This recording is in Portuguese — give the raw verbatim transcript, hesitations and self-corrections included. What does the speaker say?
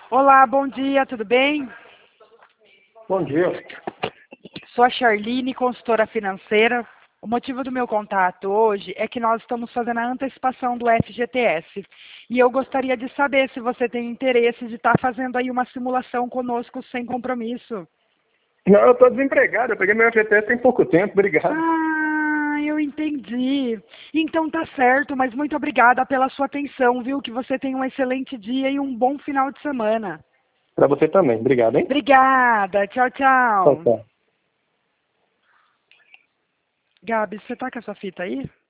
Olá, bom dia, tudo bem? Bom dia. Sou a Charline, consultora financeira. O motivo do meu contato hoje é que nós estamos fazendo a antecipação do F G T S. E eu gostaria de saber se você tem interesse de estar fazendo aí uma simulação conosco sem compromisso. Não, eu estou desempregado. Eu peguei meu F G T S tem pouco tempo. Obrigado. Ah, eu entendi. Então tá certo, mas muito obrigada pela sua atenção, viu? Que você tenha um excelente dia e um bom final de semana. Para você também. Obrigado, hein? Obrigada, tchau, Tchau, tchau. tchau. Gabi, você tá com essa fita aí?